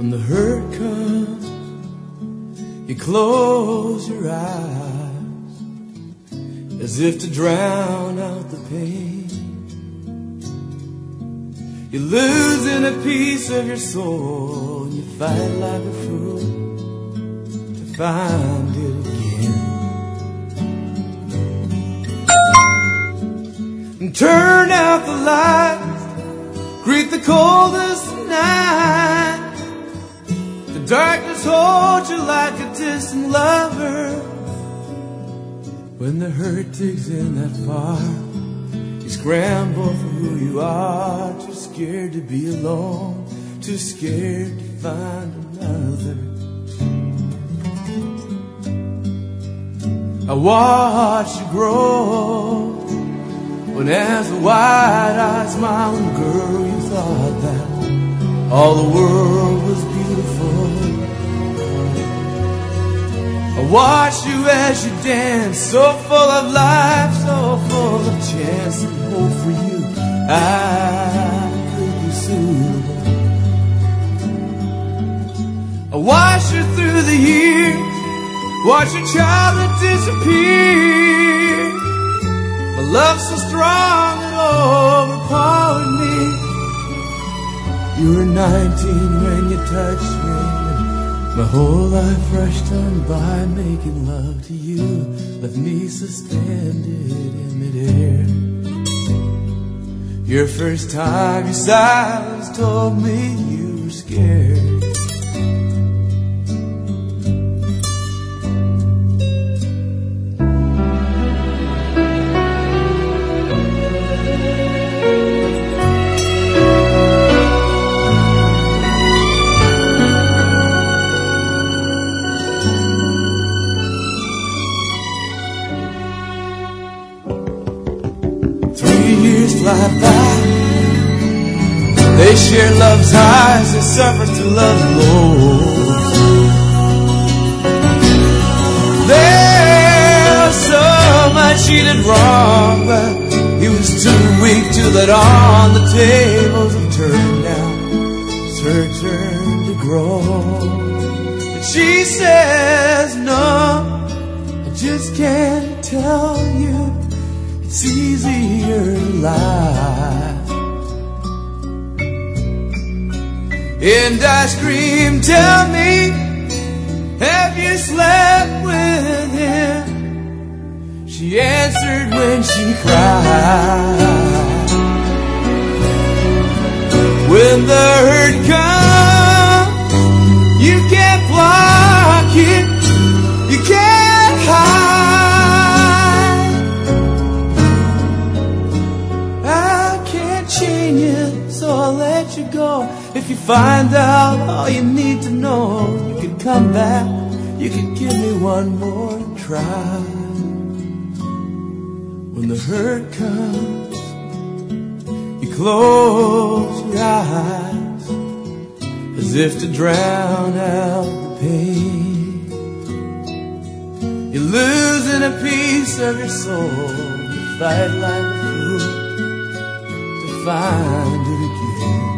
When the hurt comes, you close your eyes as if to drown out the pain. You're losing a piece of your soul, and you fight like a fool to find it again. And turn out the lights, greet the coldest night. The darkness holds you like a distant lover. When the hurt digs in that far, you scramble for who you are. Too scared to be alone, too scared to find another. I watch you grow, when as a wide-eyed smiling girl you thought that all the world was beautiful. I watch you as you dance, so full of life, so full of chance and hope for you. I could be suitable. I watch you through the years, watch your childhood disappear. My love so strong it overpowered me. You were 19 when you touched me. My whole life rushed on by, making love to you left me suspended in midair. Your first time, your silence told me you were scared. 3 years fly by. They share love's highs, they suffer through love's lows. There's so much he did wrong, but he was too weak to let on. The tables have turned now, it's her turn to grow. But she says no, I just can't tell you. It's easier to lie. And I scream, tell me, have you slept with him? She answered when she cried. When the hurt comes, you can't block it, you can't hide. Change it, so I'll let you go. If you find out all you need to know, you can come back, you can give me one more try. When the hurt comes, you close your eyes as if to drown out the pain. You're losing a piece of your soul, you fight like a fool find it again.